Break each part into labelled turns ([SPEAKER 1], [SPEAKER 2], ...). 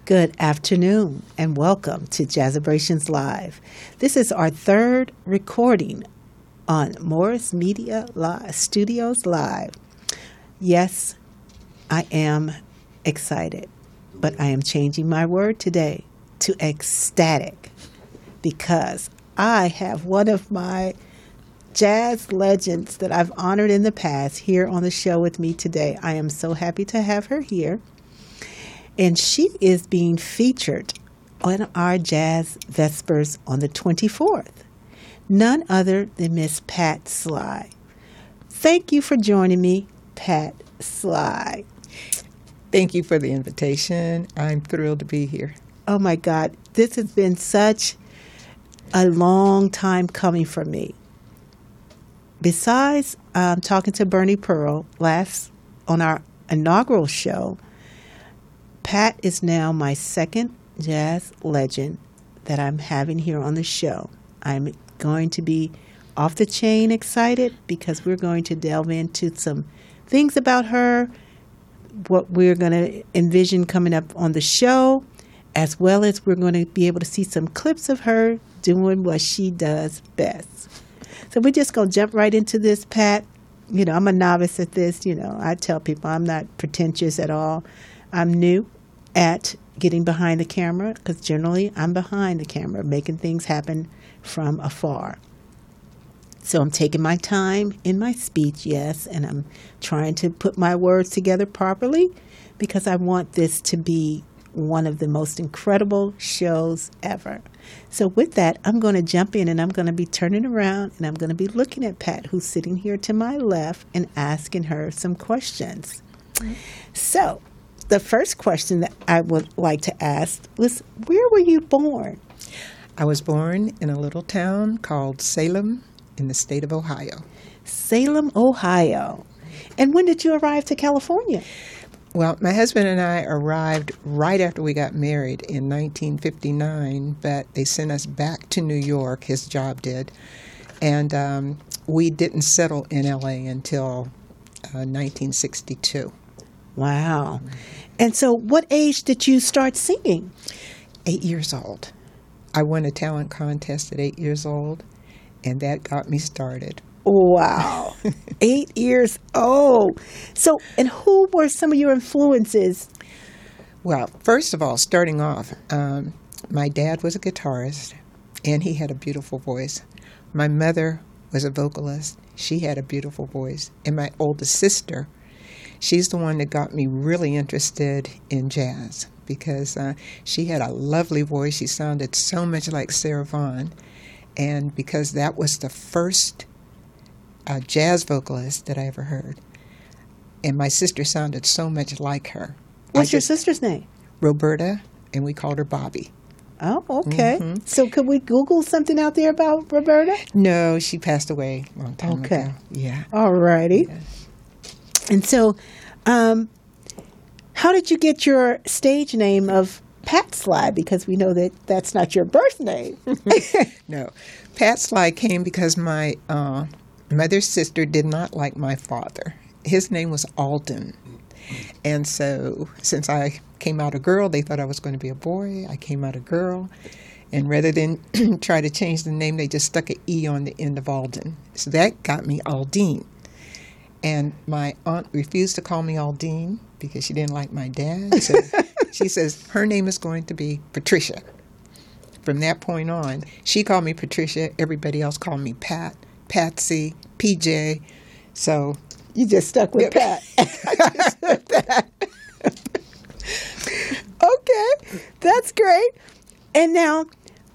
[SPEAKER 1] Good afternoon and welcome to Jazzabrations Live. This is our third recording on Morris Media Studios Live. Yes, I am excited, but I am changing my word today to ecstatic because I have one of my jazz legends that I've honored in the past here on the show with me today. I am so happy to have her here. And she is being featured on our Jazz Vespers on the 24th. None other than Miss Pat Sly. Thank you for joining me, Pat Sly.
[SPEAKER 2] Thank you for the invitation. I'm thrilled to be here.
[SPEAKER 1] Oh my God, this has been such a long time coming for me. Besides talking to Bernie Pearl last on our inaugural show, Pat is now my second jazz legend that I'm having here on the show. I'm going to be off the chain excited because we're going to delve into some things about her, what we're going to envision coming up on the show, as well as we're going to be able to see some clips of her doing what she does best. So we're just going to jump right into this, Pat. You know, I'm a novice at this. You know, I tell people I'm not pretentious at all. I'm new at getting behind the camera because generally I'm behind the camera making things happen from afar. So I'm taking my time in my speech, yes, and I'm trying to put my words together properly because I want this to be one of the most incredible shows ever. So with that, I'm going to jump in and I'm going to be turning around and I'm going to be looking at Pat, who's sitting here to my left, and asking her some questions. So the first question that I would like to ask was, where were you born?
[SPEAKER 2] I was born in a little town called Salem in the state of Ohio.
[SPEAKER 1] Salem, Ohio. And when did you arrive to California?
[SPEAKER 2] Well, my husband and I arrived right after we got married in 1959, but they sent us back to New York, his job did, and we didn't settle in L.A. until 1962.
[SPEAKER 1] Wow. And so what age did you start singing?
[SPEAKER 2] 8 years old. I won a talent contest at 8 years old, and that got me started.
[SPEAKER 1] Wow. 8 years old. So, and who were some of your influences?
[SPEAKER 2] Well, first of all, starting off, my dad was a guitarist, and he had a beautiful voice. My mother was a vocalist. She had a beautiful voice. And my oldest sister, she's the one that got me really interested in jazz because she had a lovely voice. She sounded so much like Sarah Vaughan. And because that was the first jazz vocalist that I ever heard. And my sister sounded so much like her.
[SPEAKER 1] What's your sister's name?
[SPEAKER 2] Roberta, and we called her Bobby.
[SPEAKER 1] Oh, okay. Mm-hmm. So could we Google something out there about Roberta?
[SPEAKER 2] No, she passed away a long time ago. Yeah.
[SPEAKER 1] All righty. Yeah. And so, how did you get your stage name of Pat Sly? Because we know that that's not your birth name.
[SPEAKER 2] No. Pat Sly came because my mother's sister did not like my father. His name was Alden. And so since I came out a girl, they thought I was going to be a boy. I came out a girl. And rather than try to change the name, they just stuck an E on the end of Alden. So that got me Aldine. And my aunt refused to call me Aldine because she didn't like my dad. So she says her name is going to be Patricia. From that point on, she called me Patricia. Everybody else called me Pat, Patsy, PJ. So
[SPEAKER 1] you just stuck with Pat. I just said that. Okay, that's great. And now,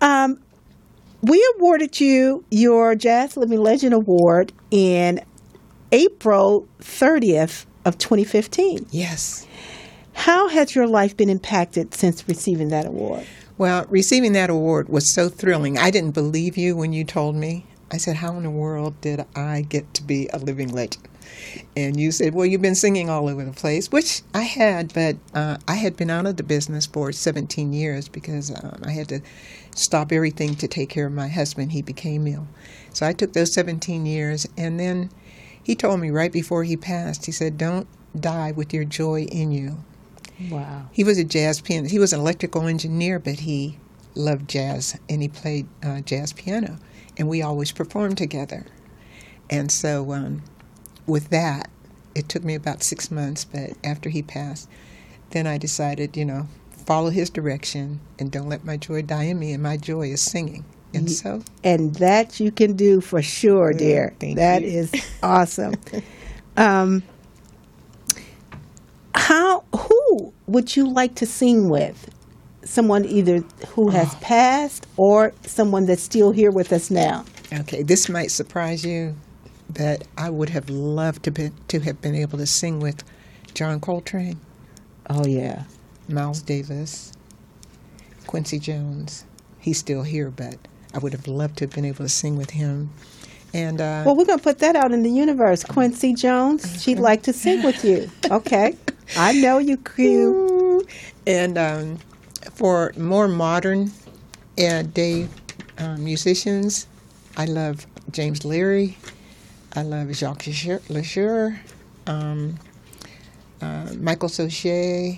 [SPEAKER 1] we awarded you your Jazz Living Legend Award in April 30th of 2015.
[SPEAKER 2] Yes.
[SPEAKER 1] How has your life been impacted since receiving that award?
[SPEAKER 2] Well, receiving that award was so thrilling. I didn't believe you when you told me. I said, how in the world did I get to be a living legend? And you said, well, you've been singing all over the place, which I had, but I had been out of the business for 17 years because I had to stop everything to take care of my husband. He became ill. So I took those 17 years, and then he told me right before he passed, he said, don't die with your joy in you.
[SPEAKER 1] Wow.
[SPEAKER 2] He was a jazz pianist. He was an electrical engineer, but he loved jazz, and he played jazz piano, and we always performed together. And so with that, it took me about 6 months, but after he passed, then I decided, follow his direction and don't let my joy die in me, and my joy is singing. And so,
[SPEAKER 1] and that you can do for sure, dear. That is awesome. Who would you like to sing with? Someone either who has passed or someone that's still here with us now.
[SPEAKER 2] Okay, this might surprise you, but I would have loved to have been able to sing with John Coltrane.
[SPEAKER 1] Oh, yeah.
[SPEAKER 2] Miles Davis, Quincy Jones. He's still here, but I would have loved to have been able to sing with him. And
[SPEAKER 1] well, we're going to put that out in the universe. Quincy Jones, she'd like to sing with you. Okay. I know you, Q.
[SPEAKER 2] And for more modern day musicians, I love James Leary. I love Jacques Lesueur, Michael Sauché,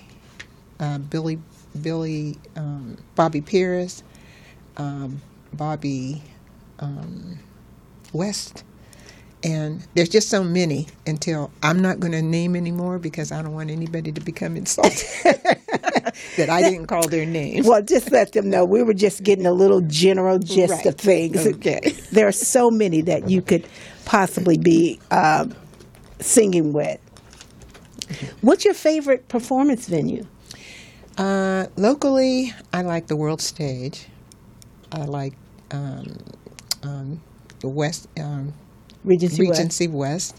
[SPEAKER 2] Bobby Pierce, Bobby West. And there's just so many until I'm not going to name anymore because I don't want anybody to become insulted that I didn't call their names.
[SPEAKER 1] Well, just let them know. We were just getting a little general gist of things.
[SPEAKER 2] Okay.
[SPEAKER 1] There are so many that you could possibly be singing with. What's your favorite performance venue?
[SPEAKER 2] Locally, I like the World Stage. I like the West...
[SPEAKER 1] Regency
[SPEAKER 2] West.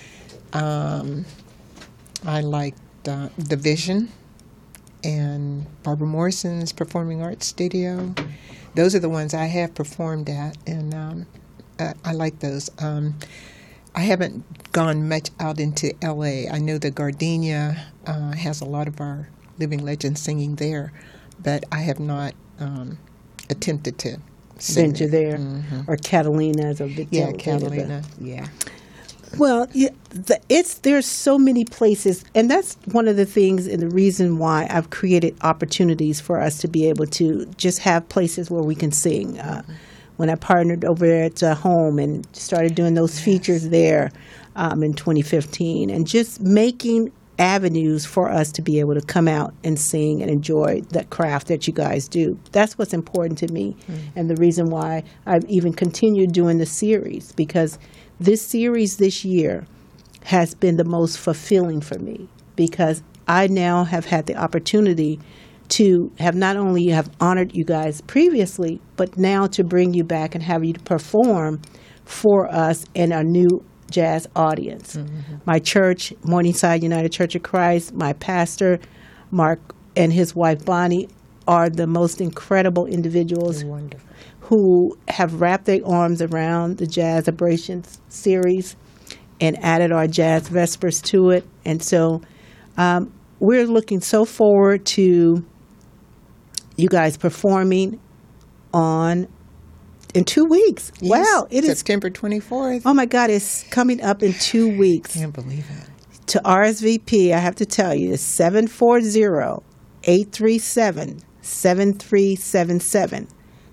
[SPEAKER 2] I liked the Vision and Barbara Morrison's Performing Arts Studio. Those are the ones I have performed at, and I like those. I haven't gone much out into L.A. I know the Gardenia has a lot of our living legends singing there, but I have not attempted to
[SPEAKER 1] venture there, or Catalina's or Victoria.
[SPEAKER 2] Yeah, Catalina. Yeah.
[SPEAKER 1] Well, there's so many places, and that's one of the things and the reason why I've created opportunities for us to be able to just have places where we can sing. When I partnered over at home and started doing those features there in 2015, and just making avenues for us to be able to come out and sing and enjoy that craft that you guys do. That's what's important to me, and the reason why I've even continued doing the series, because this series this year has been the most fulfilling for me, because I now have had the opportunity to have not only have honored you guys previously, but now to bring you back and have you perform for us and our new jazz audience. My church, Morningside United Church of Christ, my pastor, Mark, and his wife, Bonnie, are the most incredible individuals who have wrapped their arms around the Jazz Abrasions series and added our Jazz Vespers to it. And so we're looking so forward to you guys performing in 2 weeks.
[SPEAKER 2] Yes,
[SPEAKER 1] Wow. It is
[SPEAKER 2] September 24th.
[SPEAKER 1] Oh, my God. It's coming up in 2 weeks.
[SPEAKER 2] Can't believe it.
[SPEAKER 1] To RSVP, I have to tell you, it's 740-837-7377.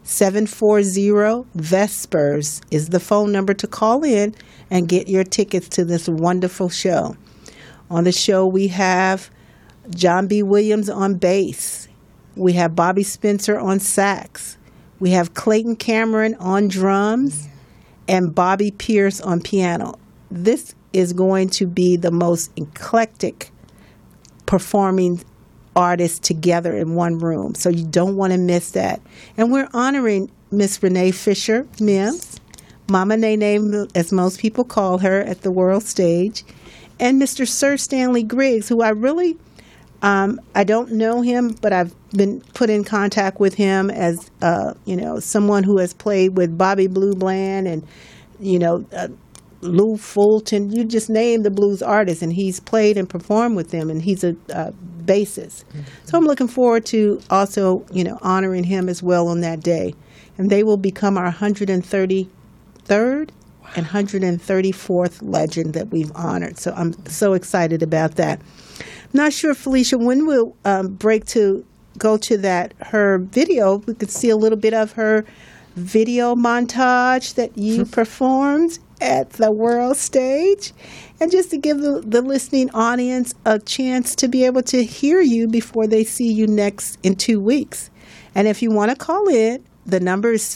[SPEAKER 1] 740-VESPERS is the phone number to call in and get your tickets to this wonderful show. On the show, we have John B. Williams on bass. We have Bobby Spencer on sax. We have Clayton Cameron on drums and Bobby Pierce on piano. This is going to be the most eclectic performing artists together in one room. So you don't want to miss that. And we're honoring Miss Renee Fisher, Mims, Mama Nene, as most people call her at the World Stage, and Mr. Sir Stanley Griggs, who I really... I don't know him, but I've been put in contact with him as, someone who has played with Bobby Blue Bland and, Lou Fulton. You just name the blues artist, and he's played and performed with them, and he's a bassist. So I'm looking forward to also, honoring him as well on that day. And they will become our 133rd and 134th legend that we've honored. So I'm so excited about that. Not sure, Felicia, when we'll break to go to her video. We could see a little bit of her video montage that you performed at the world stage. And just to give the listening audience a chance to be able to hear you before they see you next in 2 weeks. And if you want to call in, the number is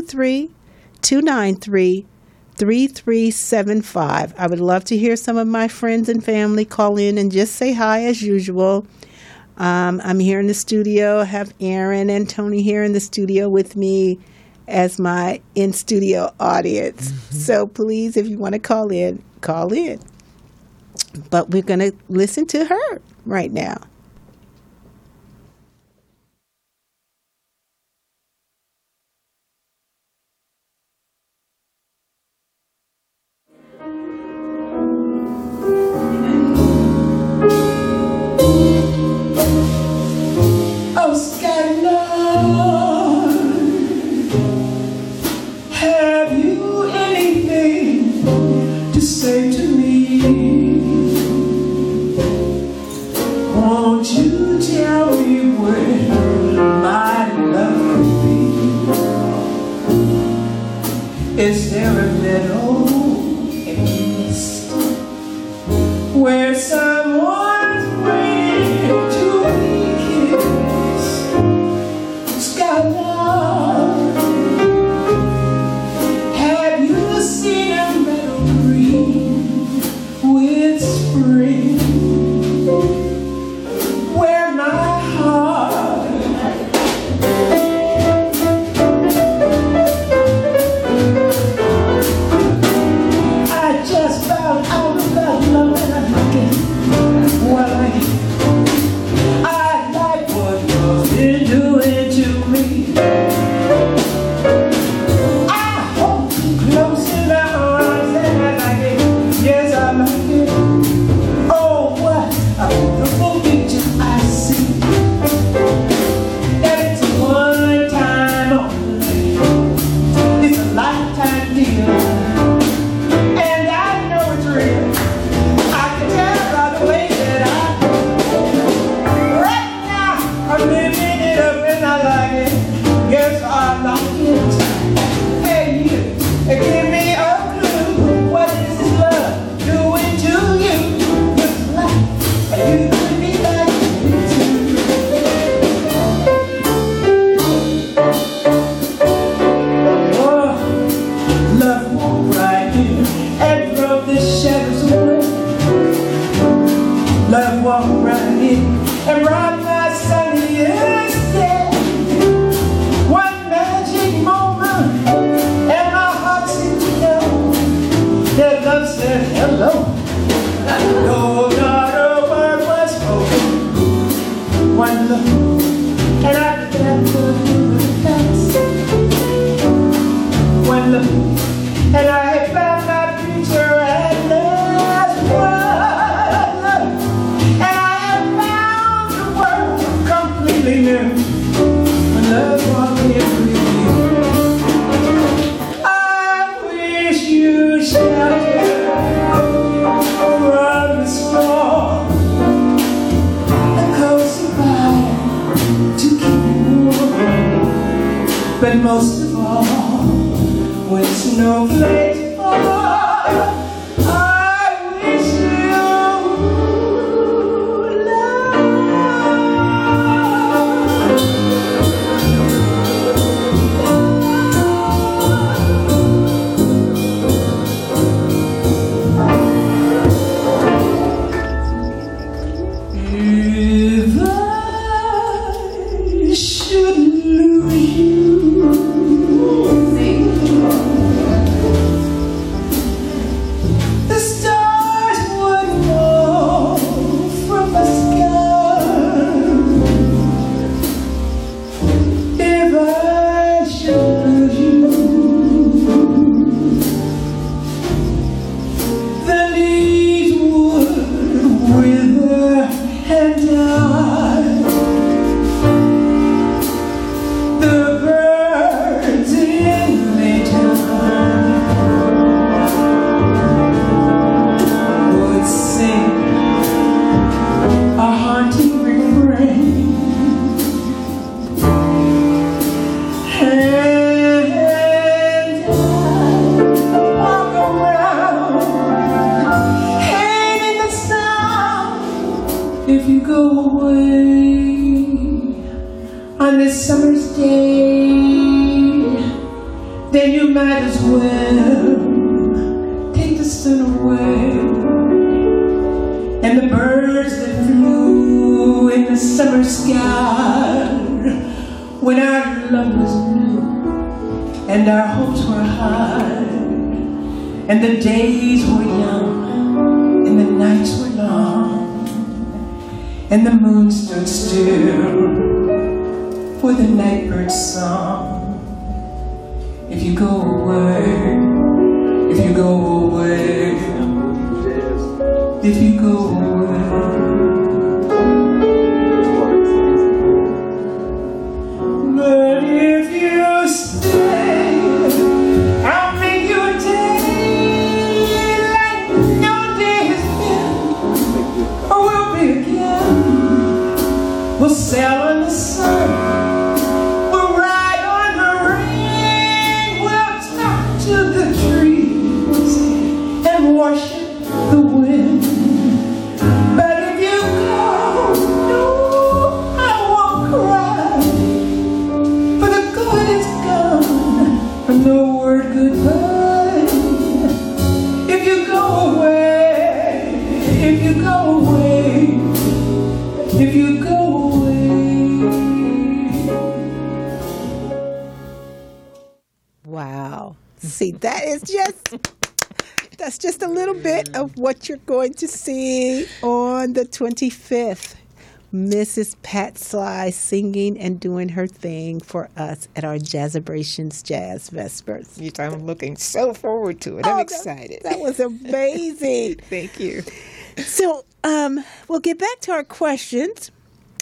[SPEAKER 1] 323-293-3375. I would love to hear some of my friends and family call in and just say hi as usual. I'm here in the studio. I have Aaron and Tony here in the studio with me as my in-studio audience. So please, if you want to call in, call in. But we're going to listen to her right now.
[SPEAKER 3] Oh, Skylar, have you anything to say to me? Won't you tell me where my love could be? Is there a meadow in the east where someone's waiting to be kissed? Skylar, have you seen a meadow green with spring? Where my heart I just found out about love and I'm looking. Well, I like what you've been doing to me. I hold you close in my arms and I like it. Yes, I like it. Oh, what a beautiful picture I see. That it's one time only. It's a lifetime deal. And I know it's real. I can tell by the way that right now I'm living it up and I like it. Yes, I like it. Hey, you, give me a clue. What is this love doing to you? This life, and you could be like me too. Oh, love walk right in and drove the shadows away. Love walk right in and brought my sunniest day. One magic moment and my heart seemed to know that love said hello. No, not a word was spoken. One look and I began to dance. One look and I had found my future at last. One look and I had found the world completely new. When love walked in with you, I wish you shelter from the storm, a cozy fire to keep you warm. But most of all, when snowflakes fall, I wish you if I should lose you, go away on this summer's day, then you might as well take the sun away. And the birds that flew in the summer sky when our love was new and our hopes were high, and the days were young and the nights were long, and the moon stood still for the nightbird's song. If you go away, if you go away, if you go away. But if you stay, I'll make you a day like no day has been or will be again. We'll sail on the sun, we'll ride on the rain, we'll talk to the trees and worship the wind. But if you go, no, I won't cry, for the good is gone from the word goodbye. If you go away, if you go away, if you go away.
[SPEAKER 1] Wow. See, that's just a little bit of what you're going to see on the 25th. Mrs. Pat Sly singing and doing her thing for us at our Jazzabrations Jazz Vespers.
[SPEAKER 2] I'm looking so forward to it. I'm excited.
[SPEAKER 1] That was amazing.
[SPEAKER 2] Thank you.
[SPEAKER 1] So, we'll get back to our questions.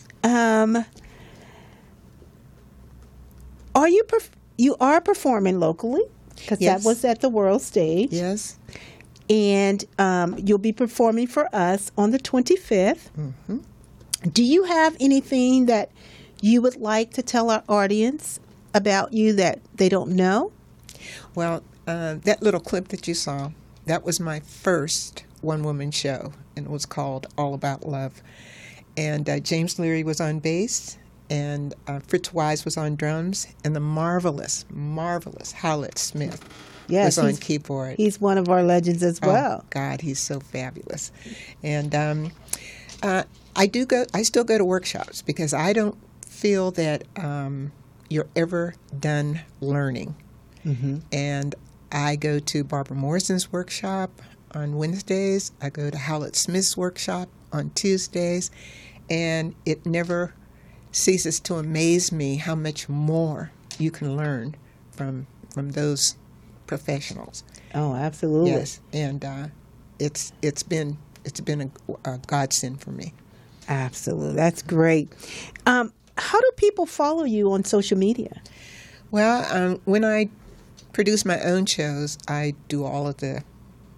[SPEAKER 1] You are performing locally? Because
[SPEAKER 2] Yes.
[SPEAKER 1] that was at the World Stage.
[SPEAKER 2] Yes.
[SPEAKER 1] And you'll be performing for us on the 25th.
[SPEAKER 2] Mm-hmm.
[SPEAKER 1] Do you have anything that you would like to tell our audience about you that they don't know?
[SPEAKER 2] Well, that little clip that you saw, that was my first one-woman show, and it was called All About Love. And James Leary was on bass, and Fritz Wise was on drums, and the marvelous Howlett Smith was on keyboard.
[SPEAKER 1] He's one of our legends as well.
[SPEAKER 2] Oh, God, he's so fabulous. And I still go to workshops because I don't feel that you're ever done learning.
[SPEAKER 1] Mm-hmm.
[SPEAKER 2] And I go to Barbara Morrison's workshop on Wednesdays. I go to Howlett Smith's workshop on Tuesdays. And it never ceases to amaze me how much more you can learn from those professionals.
[SPEAKER 1] Oh, absolutely.
[SPEAKER 2] Yes, and it's been a godsend for me.
[SPEAKER 1] Absolutely. That's great. How do people follow you on social media?
[SPEAKER 2] Well, when I produce my own shows, I do all of the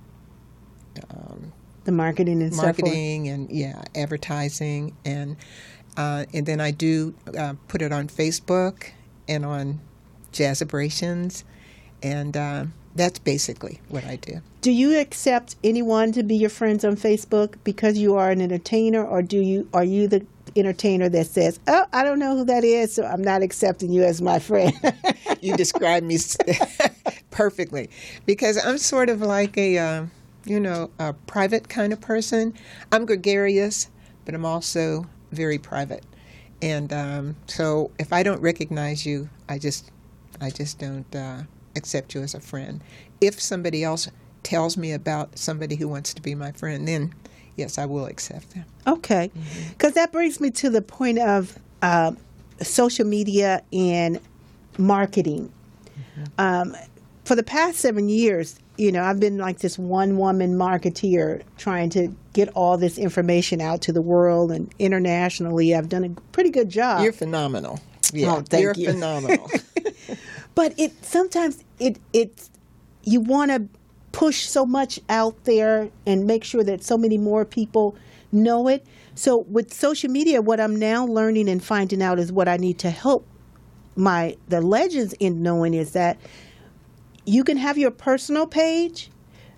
[SPEAKER 1] Marketing and
[SPEAKER 2] marketing and advertising, and then I do put it on Facebook and on Jazzabrations, and that's basically what I do.
[SPEAKER 1] Do you accept anyone to be your friends on Facebook because you are an entertainer, or are you the entertainer that says, "Oh, I don't know who that is, so I'm not accepting you as my friend"?
[SPEAKER 2] You describe me perfectly, because I'm sort of like a private kind of person. I'm gregarious, but I'm also very private, and so if I don't recognize you, I just don't accept you as a friend. If somebody else tells me about somebody who wants to be my friend, then yes, I will accept them.
[SPEAKER 1] Okay, because that brings me to the point of social media and marketing. Mm-hmm. For the past 7 years, I've been like this one-woman marketeer trying to get all this information out to the world and internationally. I've done a pretty good job.
[SPEAKER 2] You're phenomenal. Yeah,
[SPEAKER 1] oh, thank
[SPEAKER 2] you're
[SPEAKER 1] you.
[SPEAKER 2] phenomenal.
[SPEAKER 1] But sometimes you want to push so much out there and make sure that so many more people know it. So with social media, what I'm now learning and finding out is what I need to help the legends in knowing is that you can have your personal page, but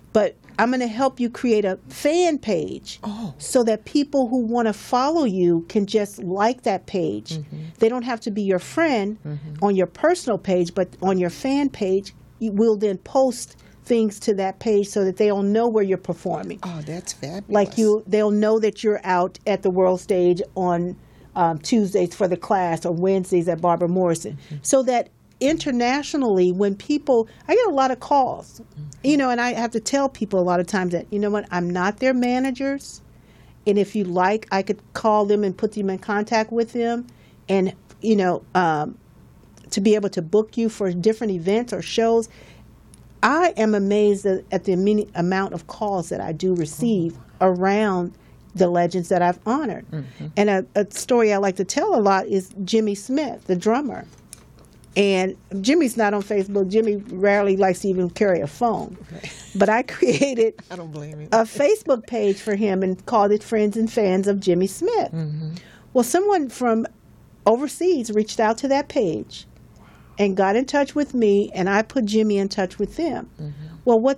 [SPEAKER 1] I'm going to help you create a fan page so that people who want to follow you can just like that page. They don't have to be your friend on your personal page, but on your fan page, you will then post things to that page so that they'll know where you're performing.
[SPEAKER 2] Oh, that's fabulous.
[SPEAKER 1] Like they'll know that you're out at the world stage on Tuesdays for the class or Wednesdays at Barbara Morrison. So that internationally, when people, I get a lot of calls, you know, and I have to tell people a lot of times that, you know what, I'm not their managers. And if you like, I could call them and put them in contact with them and, you know, to be able to book you for different events or shows. I am amazed at the amount of calls that I do receive around the legends that I've honored. And a story I like to tell a lot is Jimmy Smith, the drummer. And Jimmy's not on Facebook. Jimmy rarely likes to even carry a phone. But I created
[SPEAKER 2] I don't blame you.
[SPEAKER 1] a Facebook page for him and called it Friends and Fans of Jimmy Smith. Well, someone from overseas reached out to that page and got in touch with me, and I put Jimmy in touch with them. Well, what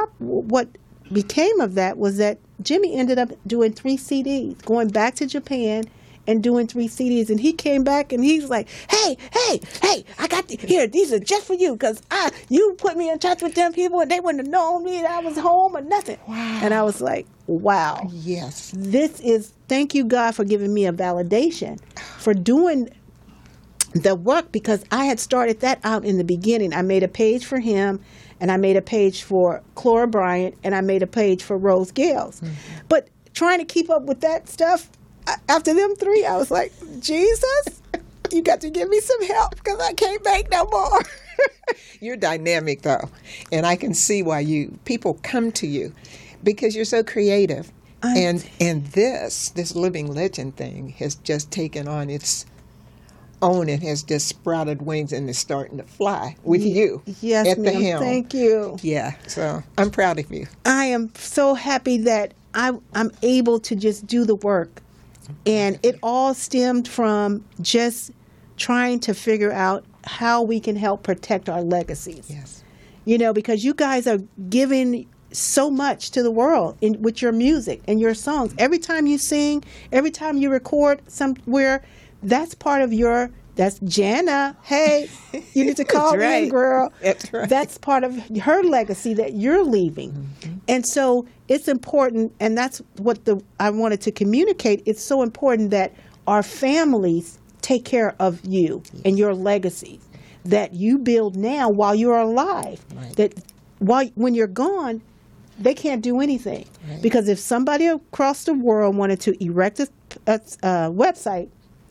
[SPEAKER 1] became of that was that Jimmy ended up doing 3 CDs, going back to Japan and doing 3 CDs. And he came back and he's like, hey, I got here, these are just for you, because you put me in touch with them people and they wouldn't have known me that I was home or nothing.
[SPEAKER 2] Wow.
[SPEAKER 1] And I was like, wow.
[SPEAKER 2] Yes.
[SPEAKER 1] Thank you, God, for giving me a validation for doing the work, because I had started that out in the beginning. I made a page for him, and I made a page for Clora Bryant, and I made a page for Rose Gales. But trying to keep up with that stuff, after them 3, I was like, Jesus, you got to give me some help, because I can't make no more.
[SPEAKER 2] You're dynamic, though, and I can see why people come to you, because you're so creative. And this living legend thing has just taken on its own and has just sprouted wings and is starting to fly with you
[SPEAKER 1] yes,
[SPEAKER 2] at the
[SPEAKER 1] ma'am.
[SPEAKER 2] helm.
[SPEAKER 1] Thank you.
[SPEAKER 2] Yeah, so I'm proud of you.
[SPEAKER 1] I am so happy that I'm able to just do the work. And it all stemmed from just trying to figure out how we can help protect our legacies.
[SPEAKER 2] Yes.
[SPEAKER 1] You know, because you guys are giving so much to the world with your music and your songs. Every time you sing, every time you record somewhere, that's part of that's Jana. Hey, you need to call me in, girl.
[SPEAKER 2] That's right.
[SPEAKER 1] That's part of her legacy that you're leaving. And so it's important, and that's what I wanted to communicate. It's so important that our families take care of you and your legacy that you build now while you're alive.
[SPEAKER 2] Right.
[SPEAKER 1] That when you're gone, they can't do anything.
[SPEAKER 2] Right. Because
[SPEAKER 1] if somebody across the world wanted to erect a website,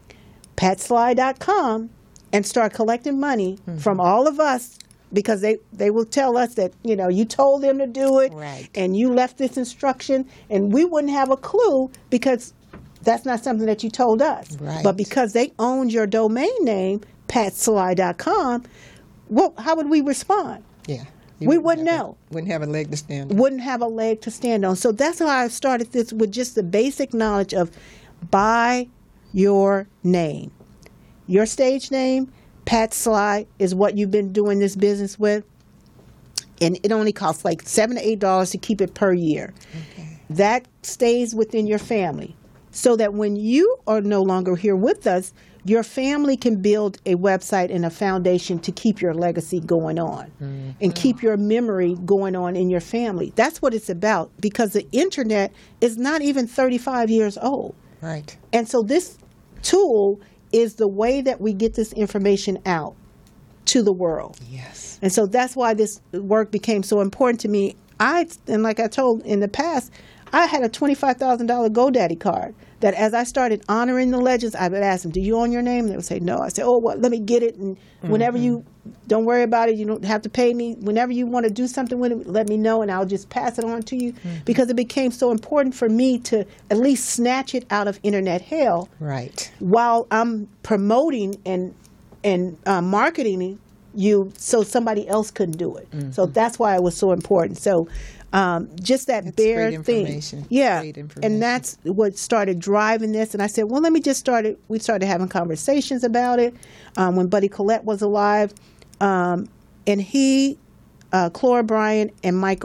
[SPEAKER 1] PatSly.com, and start collecting money from all of us, because they will tell us that, you know, you told them to do it,
[SPEAKER 2] Right.
[SPEAKER 1] and you left this instruction, and we wouldn't have a clue, because that's not something that you told us.
[SPEAKER 2] Right.
[SPEAKER 1] But because they owned your domain name, PatSly.com, how would we respond?
[SPEAKER 2] Yeah.
[SPEAKER 1] We wouldn't know.
[SPEAKER 2] Wouldn't have a leg to stand on.
[SPEAKER 1] Wouldn't have a leg to stand on. So that's how I started this, with just the basic knowledge of buy your name. Your stage name, Pat Sly, is what you've been doing this business with. And it only costs like $7 to $8 to keep it per year.
[SPEAKER 2] Okay.
[SPEAKER 1] That stays within your family, so that when you are no longer here with us, your family can build a website and a foundation to keep your legacy going on and keep your memory going on in your family. That's what it's about, because the internet is not even 35 years old.
[SPEAKER 2] Right.
[SPEAKER 1] And so this tool is the way that we get this information out to the world.
[SPEAKER 2] Yes.
[SPEAKER 1] And so that's why this work became so important to me. And like I told in the past, I had a $25,000 GoDaddy card that, as I started honoring the legends, I would ask them, do you own your name? And they would say, no. I said, oh, well, let me get it. And whenever don't worry about it. You don't have to pay me. Whenever you want to do something with it, let me know, and I'll just pass it on to you. Because it became so important for me to at least snatch it out of internet hell.
[SPEAKER 2] Right.
[SPEAKER 1] While I'm promoting and marketing you, so somebody else couldn't do it. So that's why it was so important. So just that's bare
[SPEAKER 2] great
[SPEAKER 1] thing.
[SPEAKER 2] information.
[SPEAKER 1] Yeah.
[SPEAKER 2] Great information.
[SPEAKER 1] And that's what started driving this. And I said, well, we started having conversations about it when Buddy Collette was alive. And he, Clora Bryant, and Michael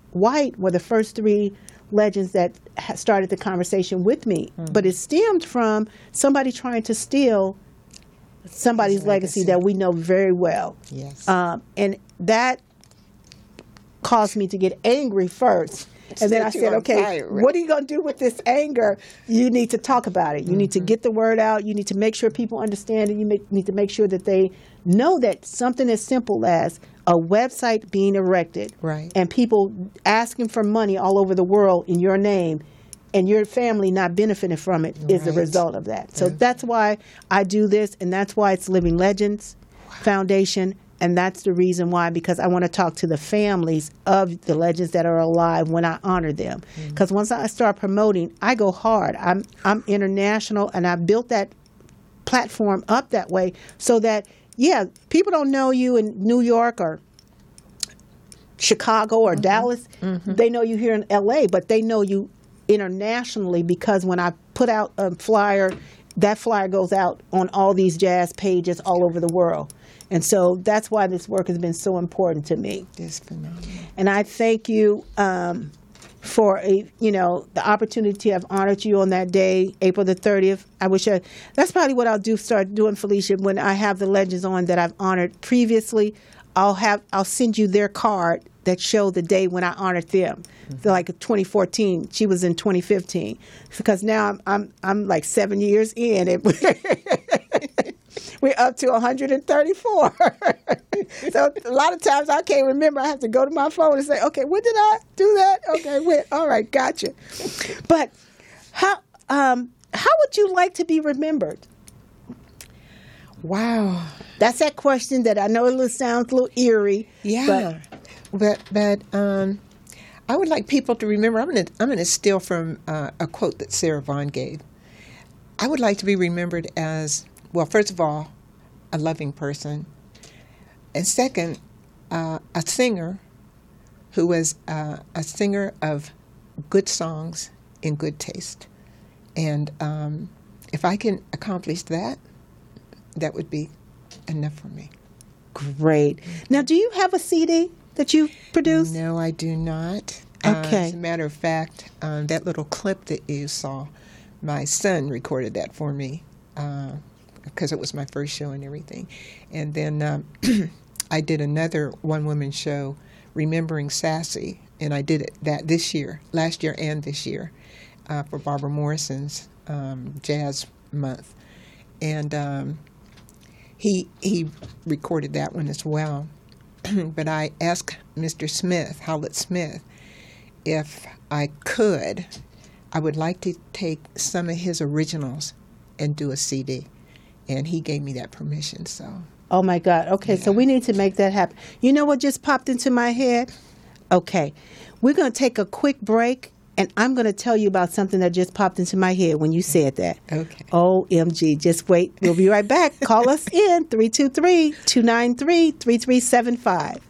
[SPEAKER 1] White were the first three legends that started the conversation with me. But it stemmed from somebody trying to steal somebody's legacy that we know very well.
[SPEAKER 2] Yes.
[SPEAKER 1] And that caused me to get angry first. And then I said, okay, what are you going to do with this anger? You need to talk about it. You need to get the word out. You need to make sure people understand it. You need to make sure that they know that something as simple as a website being erected and people asking for money all over the world in your name and your family not benefiting from it is a result of that. So that's why I do this, and that's why it's Living Legends Foundation. And that's the reason why, because I want to talk to the families of the legends that are alive when I honor them. Because once I start promoting, I go hard. I'm international, and I built that platform up that way so that, people don't know you in New York or Chicago or Dallas. They know you here in L.A., but they know you internationally because when I put out a flyer, that flyer goes out on all these jazz pages all over the world. And so that's why this work has been so important to me.
[SPEAKER 2] It's phenomenal.
[SPEAKER 1] And I thank you for the opportunity to have honored you on that day, April the 30th. That's probably what I'll do. Start doing, Felicia, when I have the legends on that I've honored previously. I'll send you their card that show the day when I honored them. So like 2014, she was in 2015, because now I'm like 7 years in. We're up to 134. So a lot of times I can't remember. I have to go to my phone and say, okay, when did I do that? Okay, wait, all right, gotcha. But how would you like to be remembered?
[SPEAKER 2] Wow.
[SPEAKER 1] That's that question that I know sounds a little eerie.
[SPEAKER 2] Yeah. But I would like people to remember, I'm gonna steal from a quote that Sarah Vaughan gave. I would like to be remembered as, well, first of all, a loving person, and second, a singer who was a singer of good songs in good taste. And if I can accomplish that, that would be enough for me.
[SPEAKER 1] Great. Now, do you have a CD that you produced?
[SPEAKER 2] No, I do not.
[SPEAKER 1] Okay.
[SPEAKER 2] As a matter of fact, that little clip that you saw, my son recorded that for me because it was my first show and everything. And then I did another one-woman show, Remembering Sassy, and I did that last year and this year, for Barbara Morrison's Jazz Month. And he recorded that one as well. But I asked Mr. Smith, Howlett Smith, if I could, I would like to take some of his originals and do a CD. And he gave me that permission, so.
[SPEAKER 1] Oh, my God. Okay, so we need to make that happen. You know what just popped into my head? Okay, we're going to take a quick break, and I'm going to tell you about something that just popped into my head when you said that.
[SPEAKER 2] Okay.
[SPEAKER 1] OMG, just wait. We'll be right back. Call us in, 323-293-3375.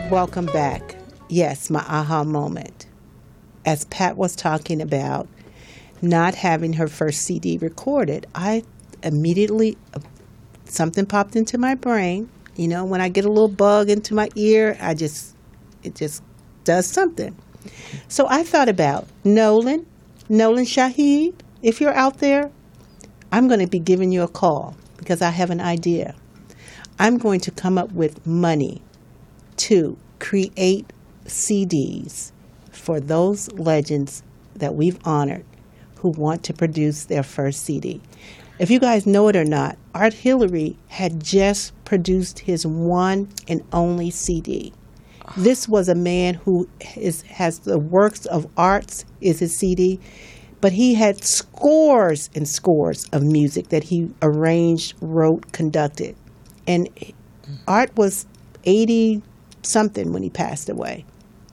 [SPEAKER 1] Welcome back. Yes, my aha moment. As Pat was talking about not having her first CD recorded, I immediately, something popped into my brain. You know, when I get a little bug into my ear, it just does something. So I thought about Nolan Shahid, if you're out there, I'm going to be giving you a call because I have an idea. I'm going to come up with money to create CDs for those legends that we've honored who want to produce their first CD. If you guys know it or not, Art Hillary had just produced his one and only CD. This was a man who has the works of arts is his CD, but he had scores and scores of music that he arranged, wrote, conducted. And Art was 80-something when he passed away.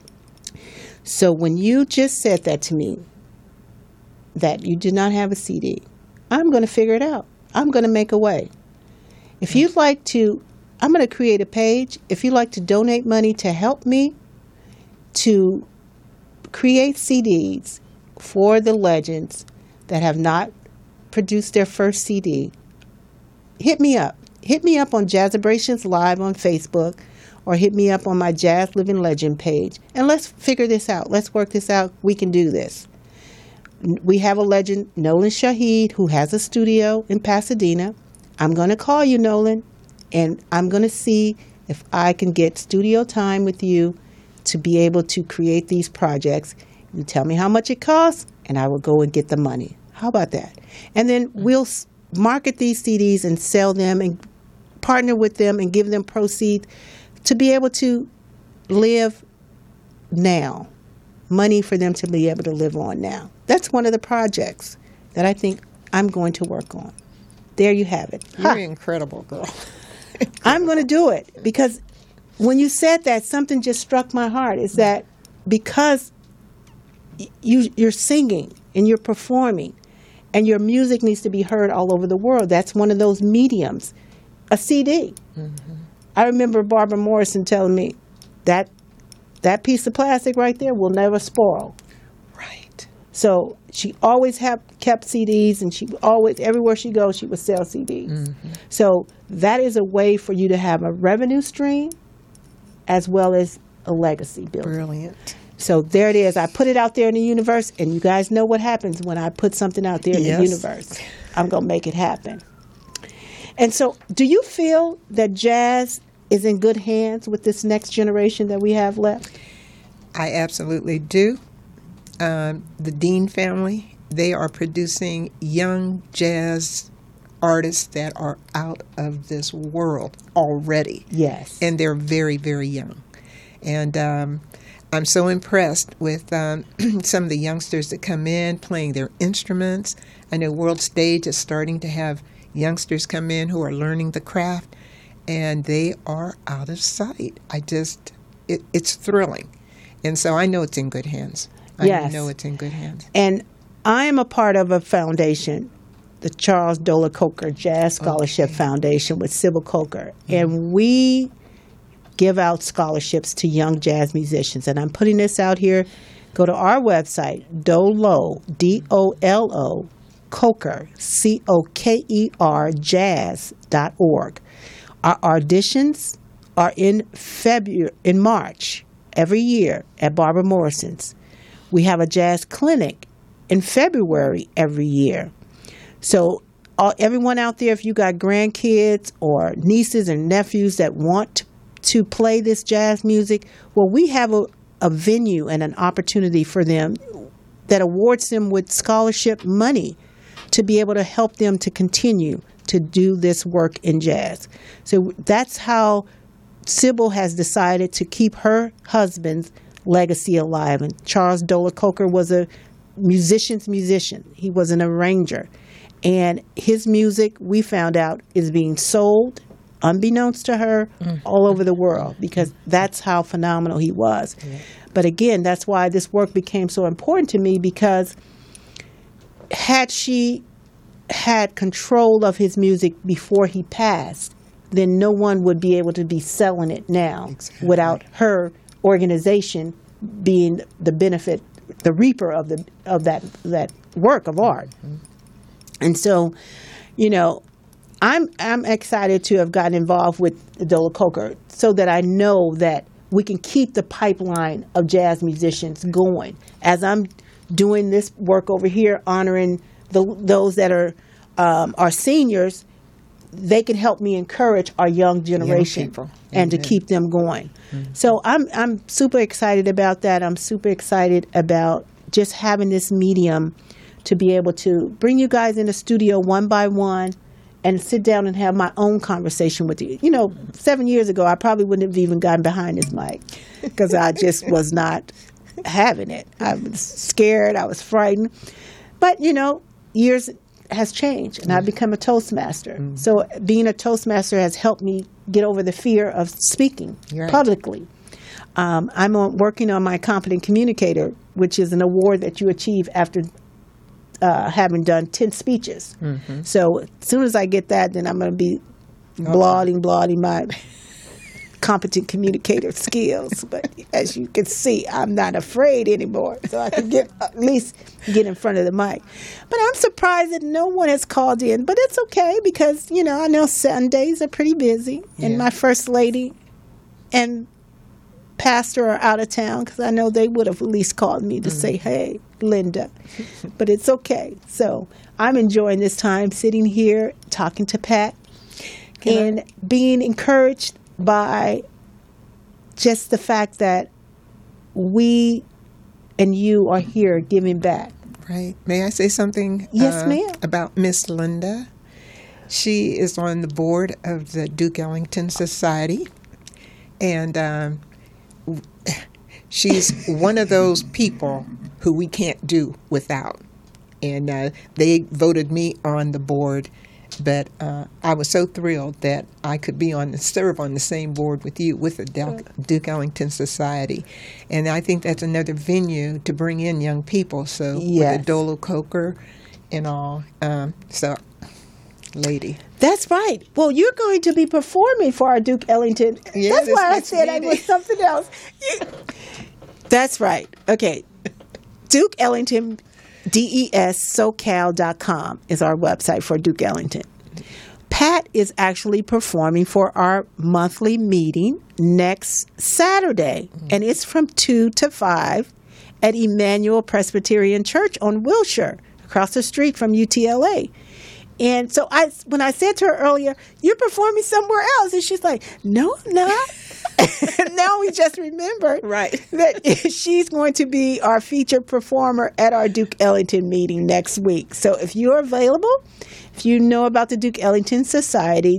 [SPEAKER 1] So when you just said that to me, that you did not have a CD, I'm going to figure it out. I'm going to make a way. If you'd like to, I'm going to create a page. If you'd like to donate money to help me to create CDs for the legends that have not produced their first CD, hit me up. Hit me up on Jazzabrations Live on Facebook, or hit me up on my Jazz Living Legend page, and let's figure this out. Let's work this out. We can do this. We have a legend, Nolan Shahid, who has a studio in Pasadena. I'm going to call you, Nolan, and I'm going to see if I can get studio time with you to be able to create these projects. You tell me how much it costs, and I will go and get the money. How about that? And then we'll market these CDs and sell them and partner with them and give them proceeds to be able to live now. Money for them to be able to live on now. That's one of the projects that I think I'm going to work on. There you have it.
[SPEAKER 2] You're incredible, girl.
[SPEAKER 1] I'm going to do it because when you said that, something just struck my heart. Is that because you're singing and you're performing and your music needs to be heard all over the world. That's one of those mediums, a CD. Mm-hmm. I remember Barbara Morrison telling me that piece of plastic right there will never spoil.
[SPEAKER 2] Right.
[SPEAKER 1] So she always kept CDs, and she always, everywhere she goes, she would sell CDs. Mm-hmm. So that is a way for you to have a revenue stream as well as a legacy building.
[SPEAKER 2] Brilliant.
[SPEAKER 1] So there it is. I put it out there in the universe, and you guys know what happens when I put something out there in the universe. I'm going to make it happen. And so do you feel that jazz is in good hands with this next generation that we have left?
[SPEAKER 2] I absolutely do. The Dean family, they are producing young jazz artists that are out of this world already.
[SPEAKER 1] Yes.
[SPEAKER 2] And they're very, very young. And I'm so impressed with some of the youngsters that come in playing their instruments. I know World Stage is starting to have youngsters come in who are learning the craft, and they are out of sight. It's thrilling. And so I know it's in good hands. I know it's in good hands.
[SPEAKER 1] And I am a part of a foundation, the Charles Dola Coker Jazz Scholarship Foundation with Sybil Coker. Mm-hmm. And we give out scholarships to young jazz musicians. And I'm putting this out here. Go to our website, Dolo, D-O-L-O, Coker, C-O-K-E-R, jazz.org. Our auditions are in March every year at Barbara Morrison's. We have a jazz clinic in February every year. So everyone out there, if you got grandkids or nieces and nephews that want to play this jazz music, well, we have a venue and an opportunity for them that awards them with scholarship money to be able to help them to continue to do this work in jazz. So that's how Sybil has decided to keep her husband's legacy alive. And Charles Dola Coker was a musician's musician. He was an arranger. And his music, we found out, is being sold, unbeknownst to her, all over the world, because that's how phenomenal he was. Yeah. But again, that's why this work became so important to me, because had she had control of his music before he passed, then no one would be able to be selling it now
[SPEAKER 2] Exactly.
[SPEAKER 1] without her organization being the benefit, the reaper of that work of art. And so, you know, I'm excited to have gotten involved with the Dolo Coker so that I know that we can keep the pipeline of jazz musicians going. As I'm doing this work over here, honoring those that are our seniors, they can help me encourage our young generation
[SPEAKER 2] people.
[SPEAKER 1] and to
[SPEAKER 2] Amen.
[SPEAKER 1] keep them going. So I'm super excited about that. I'm super excited about just having this medium to be able to bring you guys in the studio one by one and sit down and have my own conversation with you. You know, 7 years ago, I probably wouldn't have even gotten behind this mic because I just was not having it. I was scared. I was frightened. But, you know, years has changed, and I've become a Toastmaster. So being a Toastmaster has helped me get over the fear of speaking
[SPEAKER 2] Right.
[SPEAKER 1] publicly. I'm working on my Competent Communicator, which is an award that you achieve after having done 10 speeches. So as soon as I get that, then I'm going to be blotting my competent communicator skills. But as you can see, I'm not afraid anymore. So I can at least get in front of the mic. But I'm surprised that no one has called in. But it's okay because, you know, I know Sundays are pretty busy. And
[SPEAKER 2] Yeah.
[SPEAKER 1] my first lady and pastor are out of town because I know they would have at least called me to say, hey, Linda. But it's okay. So I'm enjoying this time sitting here talking to Pat and being encouraged by just the fact that we and you are here giving back.
[SPEAKER 2] Right. May I say something?
[SPEAKER 1] Yes, ma'am.
[SPEAKER 2] About Miss Linda. She is on the board of the Duke Ellington Society, and she's one of those people who we can't do without. And they voted me on the board, but I was so thrilled that I could serve on the same board with you, with the Duke Ellington Society. And I think that's another venue to bring in young people. So
[SPEAKER 1] Yes.
[SPEAKER 2] with the Dolo Coker and all. So, lady.
[SPEAKER 1] That's right. Well, you're going to be performing for our Duke Ellington.
[SPEAKER 2] Yeah,
[SPEAKER 1] That's
[SPEAKER 2] this
[SPEAKER 1] why I
[SPEAKER 2] next
[SPEAKER 1] said I
[SPEAKER 2] meeting.
[SPEAKER 1] was something else. That's right. Okay. Duke Ellington, DESSocal.com is our website for Duke Ellington. Pat is actually performing for our monthly meeting next Saturday, and it's from 2 to 5 at Emmanuel Presbyterian Church on Wilshire, across the street from UTLA. And so when I said to her earlier, you're performing somewhere else, and she's like, no, I'm not. Now we just remembered
[SPEAKER 2] Right.
[SPEAKER 1] that she's going to be our featured performer at our Duke Ellington meeting next week. So if you're available, if you know about the Duke Ellington Society,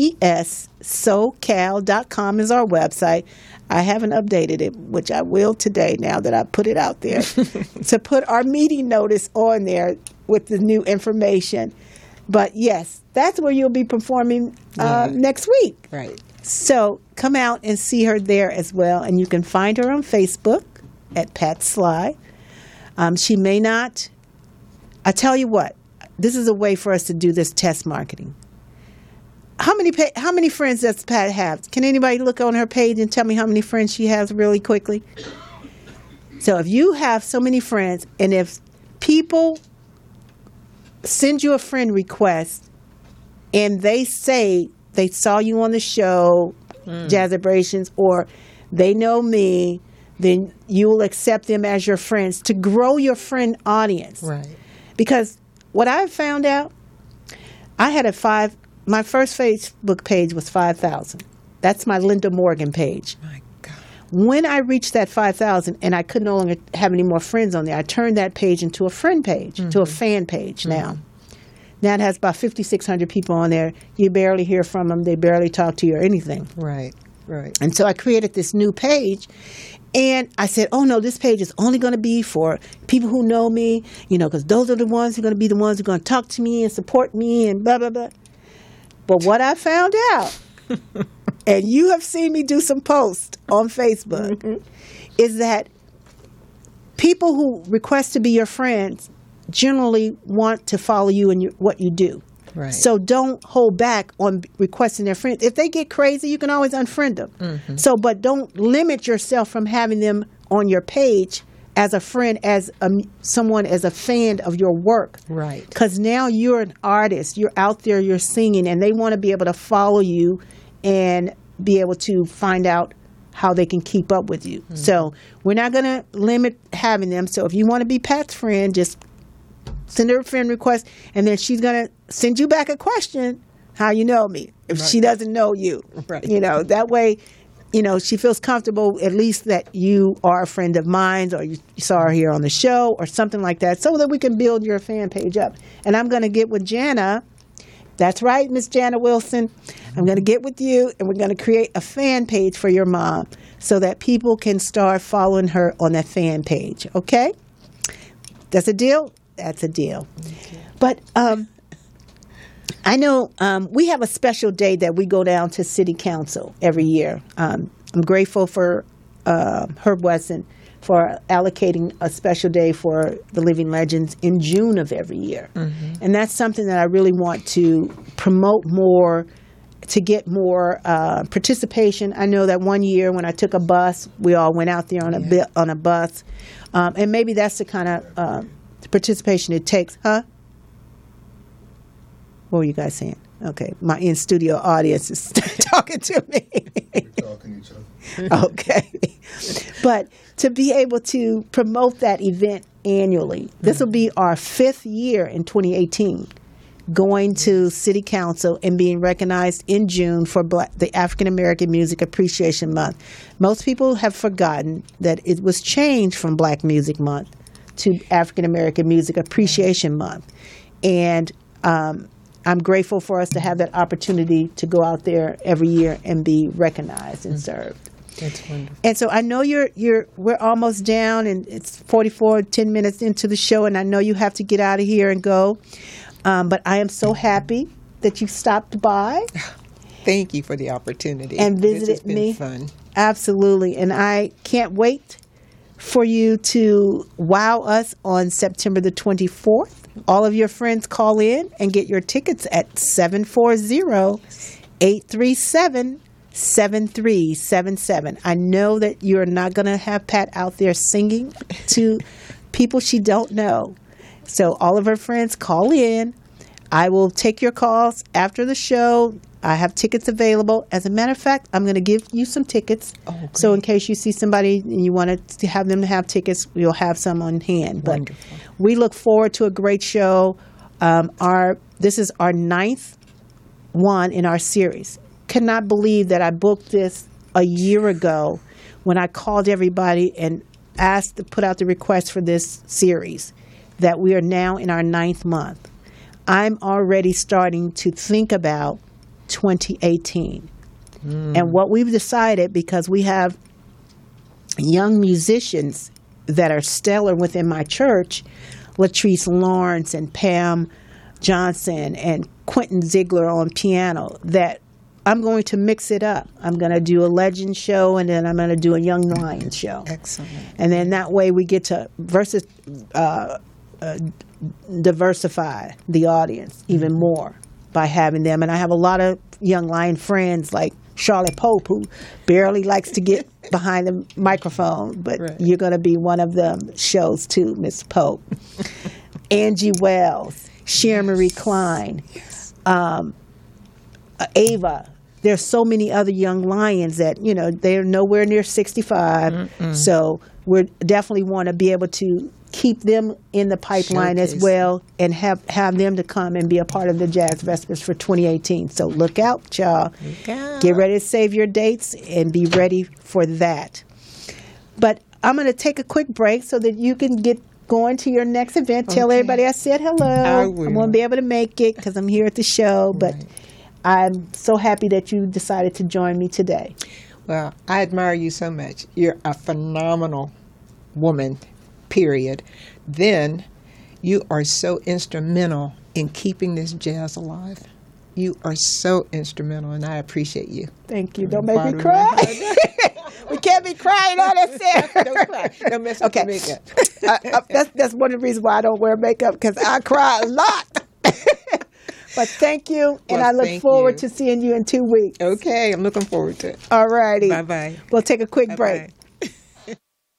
[SPEAKER 1] DESSocal.com is our website. I haven't updated it, which I will today now that I put it out there, to put our meeting notice on there with the new information. But yes, that's where you'll be performing next week.
[SPEAKER 2] Right.
[SPEAKER 1] So come out and see her there as well. And you can find her on Facebook at Pat Sly. She may not. I tell you what, this is a way for us to do this test marketing. How many friends does Pat have? Can anybody look on her page and tell me how many friends she has really quickly? So if you have so many friends, and if people send you a friend request and they say they saw you on the show, Jazzabrations, or they know me, then you will accept them as your friends to grow your friend audience.
[SPEAKER 2] Right.
[SPEAKER 1] Because what I found out, I had my first Facebook page was 5,000. That's my Linda Morgan page.
[SPEAKER 2] My God.
[SPEAKER 1] When I reached that 5,000 and I could no longer have any more friends on there, I turned that page into a friend page, to a fan page now. Now it has about 5,600 people on there. You barely hear from them. They barely talk to you or anything.
[SPEAKER 2] Right. Right.
[SPEAKER 1] And so I created this new page, and I said, oh, no, this page is only going to be for people who know me, because those are the ones who are going to be the ones who are going to talk to me and support me and blah, blah, blah. But what I found out, and you have seen me do some posts on Facebook, is that people who request to be your friends generally want to follow you and what you do.
[SPEAKER 2] Right.
[SPEAKER 1] So don't hold back on requesting their friends. If they get crazy, you can always unfriend them.
[SPEAKER 2] Mm-hmm.
[SPEAKER 1] So, but don't limit yourself from having them on your page as a friend, as someone, as a fan of your work.
[SPEAKER 2] Right.
[SPEAKER 1] Because now you're an artist. You're out there, you're singing, and they want to be able to follow you and be able to find out how they can keep up with you.
[SPEAKER 2] Mm-hmm.
[SPEAKER 1] So we're not going to limit having them. So if you want to be Pat's friend, just send her a friend request, and then she's going to send you back a question, how you know me, if she doesn't know you.
[SPEAKER 2] Right.
[SPEAKER 1] You know, that way, you know, she feels comfortable at least that you are a friend of mine, or you saw her here on the show or something like that, so that we can build your fan page up. And I'm going to get with Jana. That's right, Miss Jana Wilson. I'm going to get with you, and we're going to create a fan page for your mom so that people can start following her on that fan page. Okay? That's a deal? That's a deal. Okay. But I know we have a special day that we go down to City Council every year. I'm grateful for Herb Wesson for allocating a special day for the Living Legends in June of every year. Mm-hmm. And that's something that I really want to promote more, to get more participation. I know that one year when I took a bus, we all went out there on a bus. And maybe that's the kind of participation it takes. Huh? What were you guys saying? Okay, my in-studio audience is talking to me.
[SPEAKER 4] We're talking to each other.
[SPEAKER 1] Okay. But to be able to promote that event annually, this will be our 5th year in 2018, going to City Council and being recognized in June for the African American Music Appreciation Month. Most people have forgotten that it was changed from Black Music Month to African American Music Appreciation Month. And I'm grateful for us to have that opportunity to go out there every year and be recognized and served.
[SPEAKER 2] That's wonderful.
[SPEAKER 1] And so I know we're almost down, and it's 10 minutes into the show, and I know you have to get out of here and go. But I am so happy that you stopped by.
[SPEAKER 2] Thank you for the opportunity.
[SPEAKER 1] And visited
[SPEAKER 2] this has been
[SPEAKER 1] me.
[SPEAKER 2] Fun.
[SPEAKER 1] Absolutely. And I can't wait for you to wow us on September the 24th. All of your friends call in and get your tickets at 740-837-7377. I know that you're not going to have Pat out there singing to people she don't know. So all of her friends call in. I will take your calls after the show. I have tickets available. As a matter of fact, I'm going to give you some tickets. Oh, so in case you see somebody and you want to have them to have tickets, you'll have some on hand.
[SPEAKER 2] Wonderful.
[SPEAKER 1] But we look forward to a great show. This is our 9th one in our series. Cannot believe that I booked this a year ago when I called everybody and asked to put out the request for this series, that we are now in our 9th month. I'm already starting to think about 2018 and what we've decided, because we have young musicians that are stellar within my church, Latrice Lawrence and Pam Johnson and Quentin Ziegler on piano, that I'm going to mix it up. I'm going to do a legend show, and then I'm going to do a Young Lion show.
[SPEAKER 2] Excellent.
[SPEAKER 1] And then that way we get to diversify the audience even more by having them. And I have a lot of Young Lion friends like Charlotte Pope, who barely likes to get behind the microphone, but
[SPEAKER 2] right.
[SPEAKER 1] You're going to be one of them shows too, Miss Pope. Angie Wells, Sharon Marie Klein, Ava. There's so many other Young Lions that, you know, they're nowhere near 65. So we definitely want to be able to keep them in the pipeline as well, and have them to come and be a part of the Jazz Vespers for 2018. So look out, y'all. Get ready to save your dates and be ready for that. But I'm going to take a quick break so that you can get going to your next event. Tell everybody I said hello. I won't be able to make it because I'm here at the show, but I'm so happy that you decided to join me today.
[SPEAKER 2] Well, I admire you so much. You're a phenomenal woman, period. Then you are so instrumental in keeping this jazz alive. You are so instrumental, and I appreciate you.
[SPEAKER 1] Thank you. Don't make me cry. We can't be crying on this set.
[SPEAKER 2] Don't cry. Don't mess up the makeup.
[SPEAKER 1] That's one of the reasons why I don't wear makeup, because I cry a lot. But thank you, and
[SPEAKER 2] Well,
[SPEAKER 1] I look
[SPEAKER 2] thank
[SPEAKER 1] forward
[SPEAKER 2] you.
[SPEAKER 1] to seeing you in 2 weeks.
[SPEAKER 2] Okay, I'm looking forward to it.
[SPEAKER 1] All righty.
[SPEAKER 2] Bye-bye.
[SPEAKER 1] We'll take a quick break.
[SPEAKER 2] Bye-bye.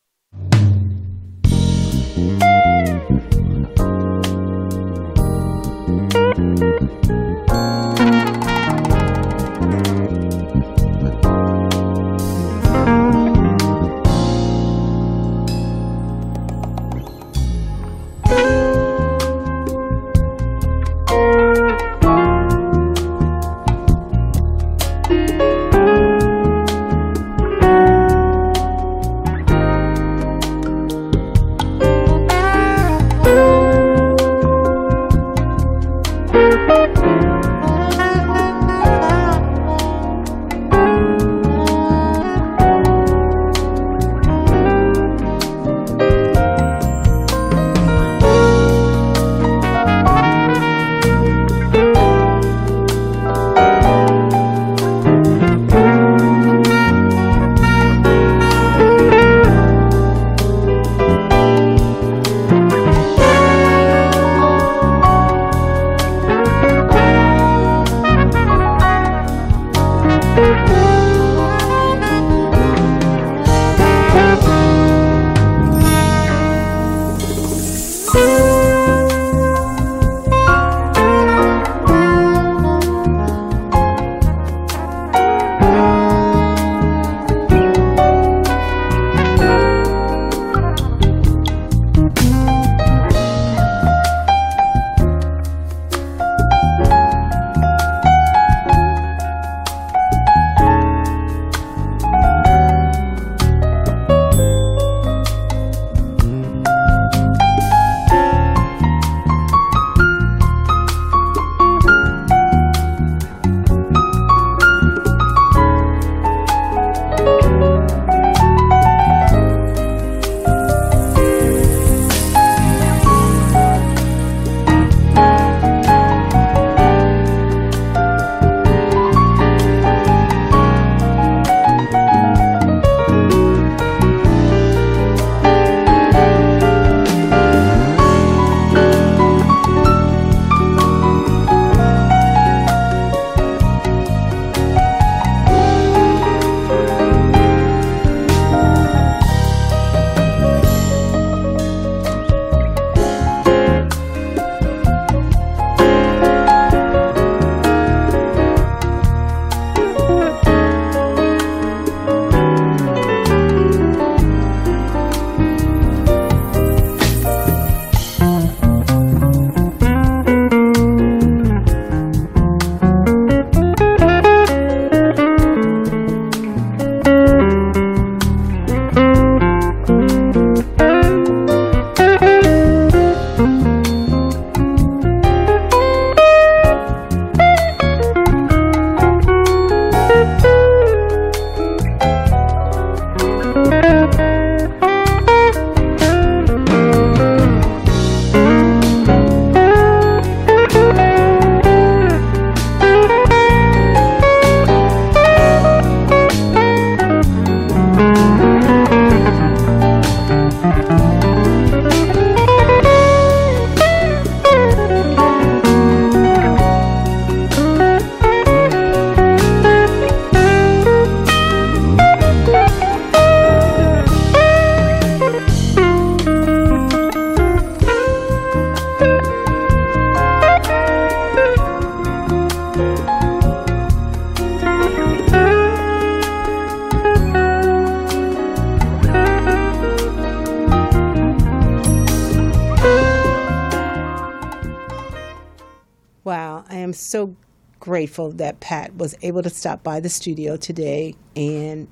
[SPEAKER 1] so grateful that Pat was able to stop by the studio today and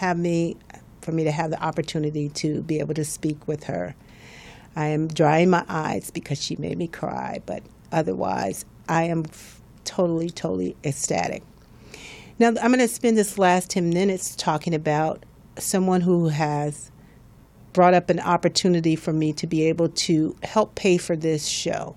[SPEAKER 1] for me to have the opportunity to be able to speak with her. I am drying my eyes because she made me cry, but otherwise I am totally ecstatic. Now I'm going to spend this last 10 minutes talking about someone who has brought up an opportunity for me to be able to help pay for this show.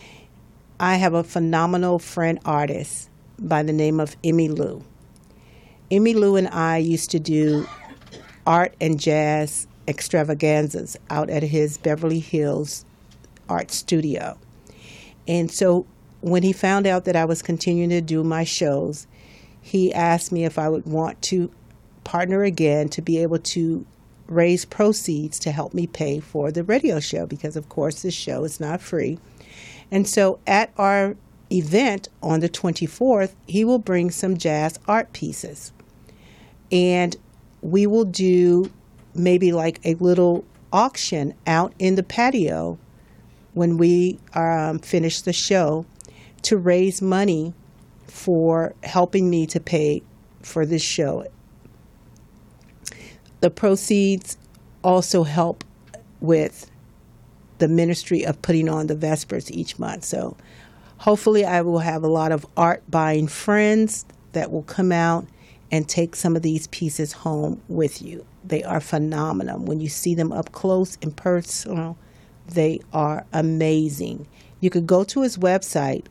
[SPEAKER 1] I have a phenomenal friend artist by the name of Emmy Lou. Emmy Lou and I used to do art and jazz extravaganzas out at his Beverly Hills art studio. And so when he found out that I was continuing to do my shows, he asked me if I would want to partner again to be able to raise proceeds to help me pay for the radio show, because of course this show is not free. And so at our event on the 24th, he will bring some jazz art pieces. And we will do maybe like a little auction out in the patio when we finish the show to raise money for helping me to pay for this show. The proceeds also help with the ministry of putting on the Vespers each month. So hopefully I will have a lot of art buying friends that will come out and take some of these pieces home with you. They are phenomenal. When you see them up close and personal, they are amazing. You could go to his website,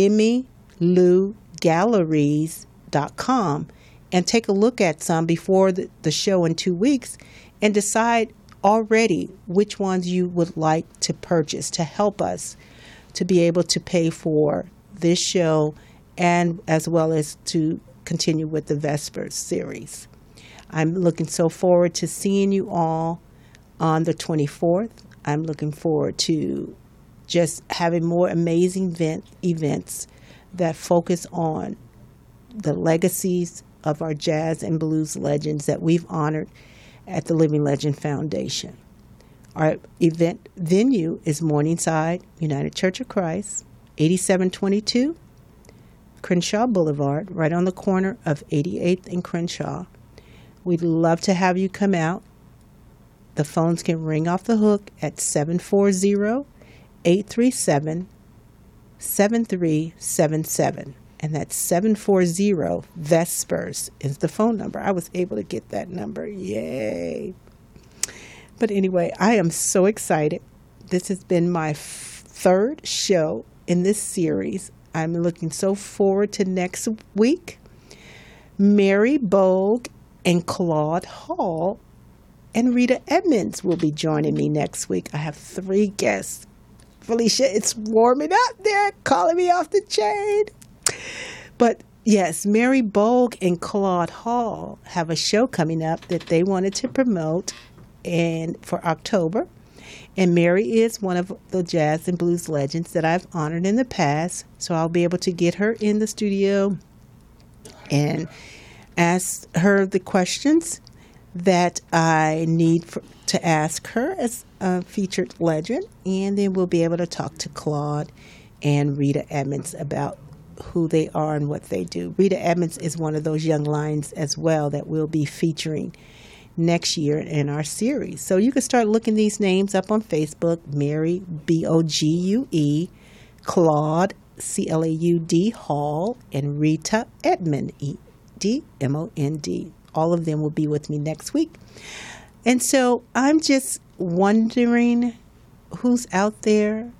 [SPEAKER 1] emmylougalleries.com, and take a look at some before the show in 2 weeks and decide already which ones you would like to purchase to help us to be able to pay for this show and as well as to continue with the Vespers series. I'm looking so forward to seeing you all on the 24th. I'm looking forward to just having more amazing events that focus on the legacies of our jazz and blues legends that we've honored at the Living Legend Foundation. Our event venue is Morningside United Church of Christ, 8722 Crenshaw Boulevard, right on the corner of 88th and Crenshaw. We'd love to have you come out. The phones can ring off the hook at 740-837-7377. And that's 740 Vespers is the phone number. I was able to get that number. Yay. But anyway, I am so excited. This has been my third show in this series. I'm looking so forward to next week. Mary Bogue and Claude Hall and Rita Edmonds will be joining me next week. I have 3 guests. Felicia, it's warming up there, calling me off the chain. But yes, Mary Bogue and Claude Hall have a show coming up that they wanted to promote for October. And Mary is one of the jazz and blues legends that I've honored in the past. So I'll be able to get her in the studio and ask her the questions that I need to ask her as a featured legend. And then we'll be able to talk to Claude and Rita Edmonds about who they are and what they do. Rita Edmonds is one of those young lions as well that we'll be featuring next year in our series. So you can start looking these names up on Facebook. Mary, Bogue, Claude, Claud Hall, and Rita Edmond, Edmond. All of them will be with me next week. And so I'm just wondering who's out there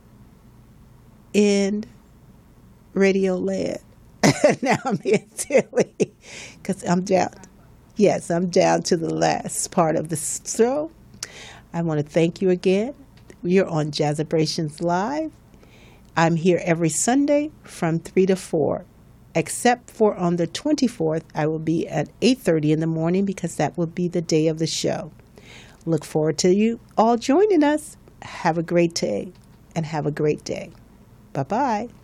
[SPEAKER 1] in Radio Land. Now I'm being silly because I'm down. Yes, I'm down to the last part of the show. I want to thank you again. You're on Jazzabrations Live. I'm here every Sunday from 3 to 4, except for on the 24th, I will be at 8:30 in the morning because that will be the day of the show. Look forward to you all joining us. Have a great day and have a great day. Bye-bye.